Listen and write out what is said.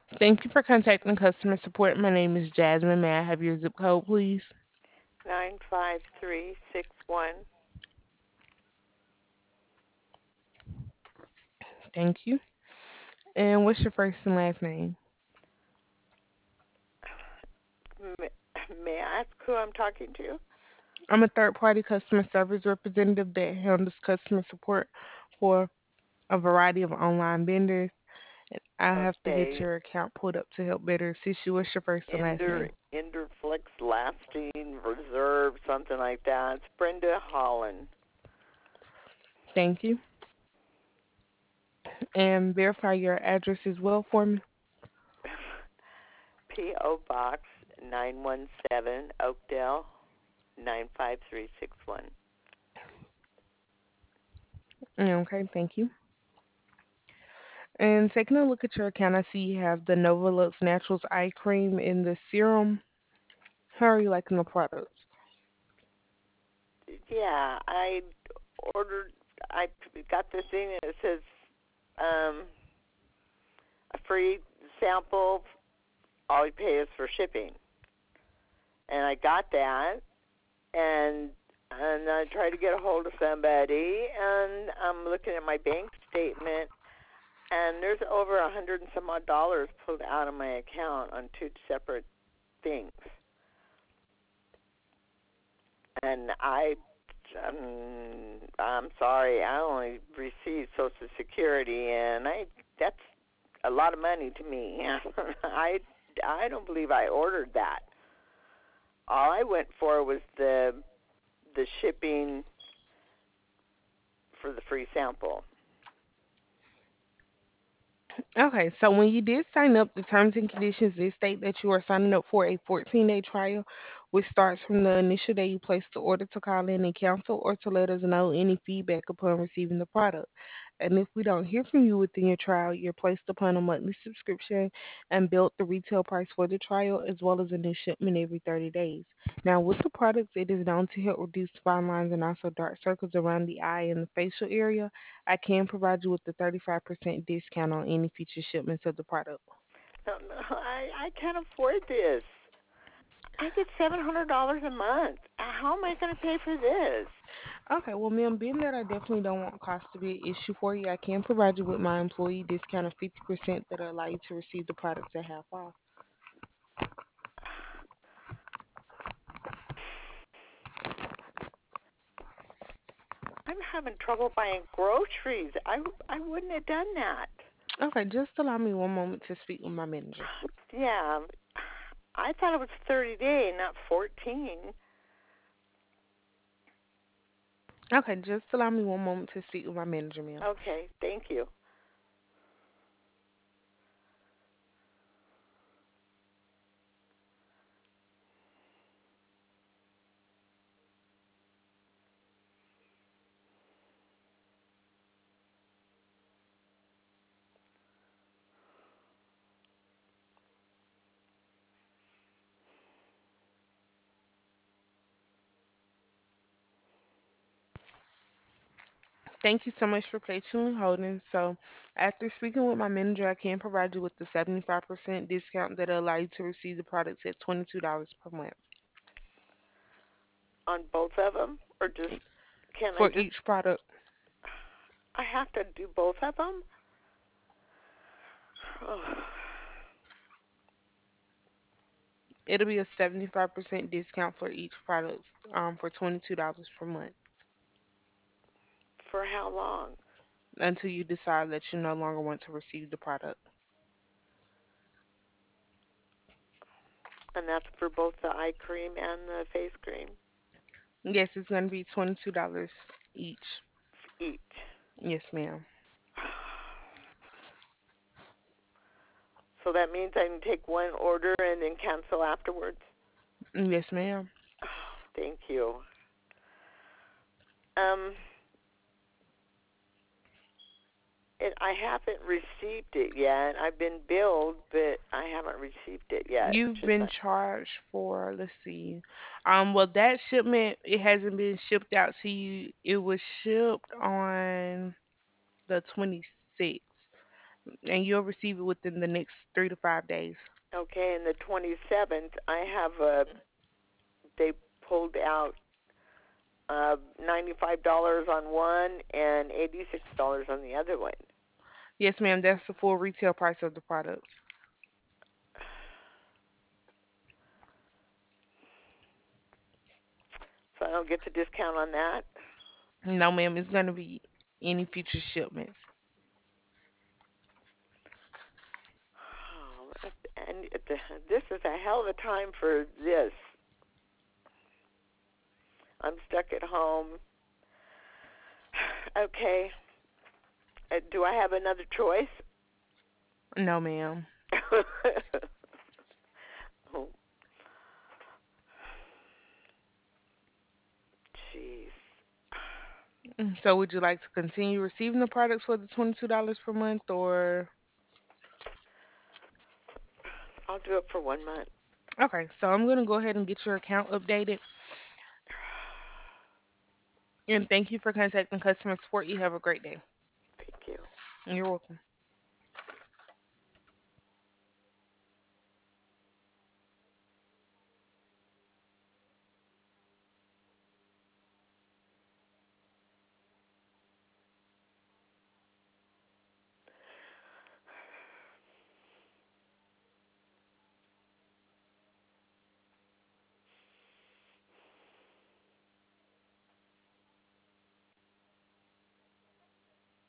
Thank you for contacting customer support. My name is Jasmine. May I have your zip code, please? 95361. Thank you. And what's your first and last name? May I ask who I'm talking to? I'm a third party customer service representative that handles customer support for a variety of online vendors. I have to get Okay. your account pulled up to help better assist you. What's your first and last name? Enderflex Lasting Reserve, something like that. It's Brenda Holland. Thank you. And verify your address as well for me. P.O. Box 917, Oakdale 95361. Okay, thank you. And taking a look at your account, I see you have the Novolux Naturals eye cream in the serum. How are you liking the products? Yeah, ordered, I got this thing and it says um, a free sample. All you pay is for shipping. And I got that, and I tried to get a hold of somebody, and I'm looking at my bank statement, and there's over 100 and some odd dollars pulled out of my account on two separate things, and I'm sorry, I only received Social Security, and I that's a lot of money to me. I don't believe I ordered that. All I went for was the shipping for the free sample. Okay, so when you did sign up, the terms and conditions did state that you are signing up for a 14-day trial, which starts from the initial day you place the order to call in and cancel or to let us know any feedback upon receiving the product. And if we don't hear from you within your trial, you're placed upon a monthly subscription and billed the retail price for the trial as well as a new shipment every 30 days. Now, with the products, it is known to help reduce fine lines and also dark circles around the eye and the facial area. I can provide you with the 35% discount on any future shipments of the product. No, no, I can't afford this. I get $700 a month. How am I going to pay for this? Okay, well, ma'am, being that I definitely don't want cost to be an issue for you, I can provide you with my employee discount of 50% that'll allow you to receive the products at half off. I'm having trouble buying groceries. I wouldn't have done that. Okay, just allow me one moment to speak with my manager. Yeah, I thought it was 30-day, not 14. Okay, just allow me one moment to speak with my manager, ma'am. Okay, thank you. Thank you so much for patiently holding. So, after speaking with my manager, I can provide you with the 75% discount that'll allow you to receive the products at $22 per month On both of them, or just can I for just? each product. I have to do both of them. Oh, It'll be a 75% discount for each product for $22 per month for how long? until you decide that you no longer want to receive the product. And that's for both the eye cream and the face cream Yes, it's going to be $22 each. each. Yes, ma'am. So that means I can take one order and then cancel afterwards. Yes, ma'am. Oh, thank you. Um, I haven't received it yet. I've been billed, but I haven't received it yet. You've Should been my charged for, let's see. Well, that shipment, it hasn't been shipped out to you. It was shipped on the 26th. and you'll receive it within the next 3 to 5 days. Okay, and the 27th, I have a. They pulled out $95 on one and $86 on the other one. Yes, ma'am. That's the full retail price of the product. So I don't get the discount on that. No, ma'am. It's gonna be any future shipments. Oh, and this is a hell of a time for this. I'm stuck at home. Okay. Do I have another choice? No, ma'am. Oh, jeez. So, would you like to continue receiving the products for the $22 per month, or? I'll do it for 1 month. Okay, so I'm gonna go ahead and get your account updated. And thank you for contacting customer support. You have a great day. Thank you. You're welcome.